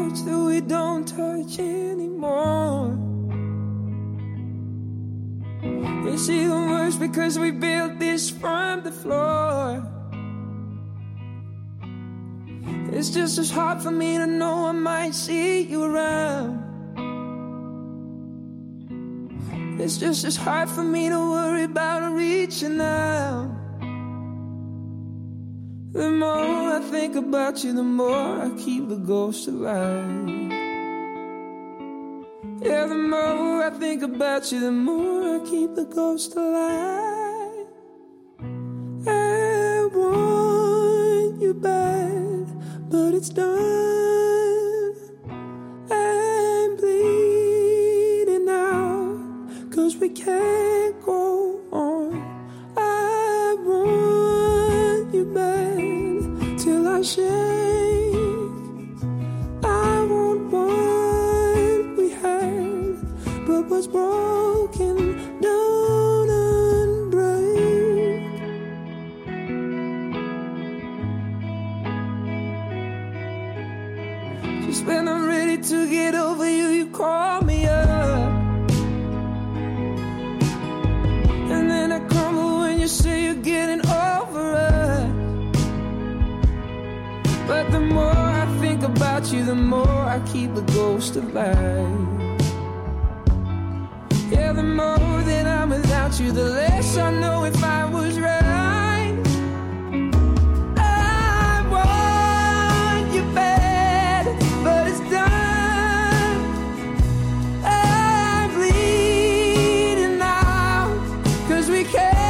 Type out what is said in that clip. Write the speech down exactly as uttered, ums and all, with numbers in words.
touch that we don't touch anymore. It's even worse because we built this from the floor. It's just as hard for me to know I might see you around. It's just as hard for me to worry about reaching out. The more I think about you, the more I keep the ghost alive. Yeah, the more I think about you, the more I keep the ghost alive. I want you bad, but it's done. I'm bleeding out, 'cause we can't go on. I want you bad till I shake. I want what we had, but what's broken don't unbreak. Just when I'm ready to get over you, you call me up. And then I crumble when you say you're getting over us. But the more I think about you, the more I keep the ghost alive. Yeah, the more that I'm without you, the less I know if I was right. I want you bad, but it's done. I'm bleeding out, 'cause we can't